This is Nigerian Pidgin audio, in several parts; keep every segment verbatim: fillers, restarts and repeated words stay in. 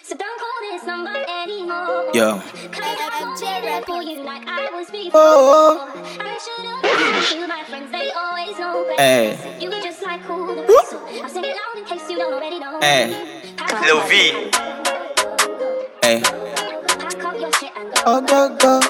So don't call this number anymore. Yo. Oh. Hey. You can just like cool the so I'll sing it loud in case you don't already know. Hey. Lil V. Hey. Pack up your shit and go. Oh, go, go.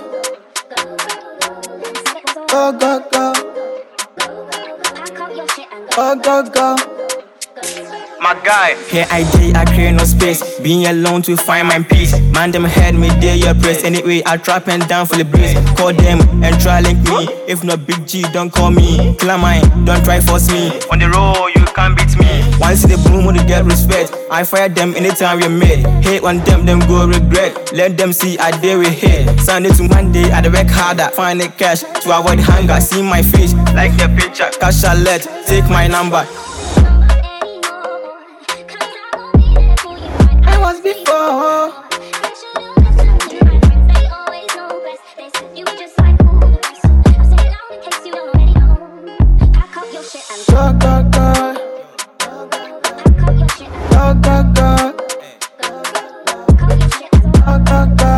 Go, go, go. Pack up your shit and go. Oh, go, go. My guy, here I day, I create no space. Being alone to find my peace. Man, them head me, they your press. Anyway, I trap and down for the breeze. Call them and try link me. If not Big G, don't call me. Kill mine, don't try force me. on the road, you can't beat me. Once in the boom, when they get respect, I fire them anytime we meet. Hate on them, them go regret. Let them see I dare we hit. Sunday to Monday, I work harder. Find the cash to avoid hunger. See my face, Like the picture, cash I let. Take my number. I was before. Go, go, go. Go, go, go. Go, go, go.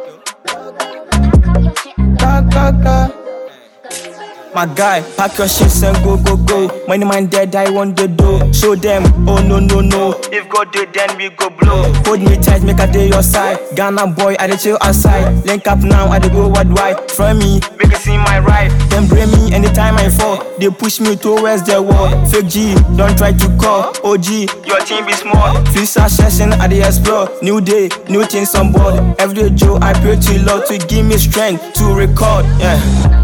Go, go, go. My guy, pack your shit and go, go, go. Money man dead, I want the dough. Show them, oh no, no, no. if God did, then we go blow. Hold me tight, make a day your side. Ghana boy, I dey chill outside. Link up now, I dey go worldwide. From me, Make it see my right. them blame me anytime I fall. They push me towards the wall. Fake G, don't try to call. O G, Your team be small. Visa session, I dey explore. New day, new things on board. Every day, Joe, I pray to Lord to give me strength to record. Yeah.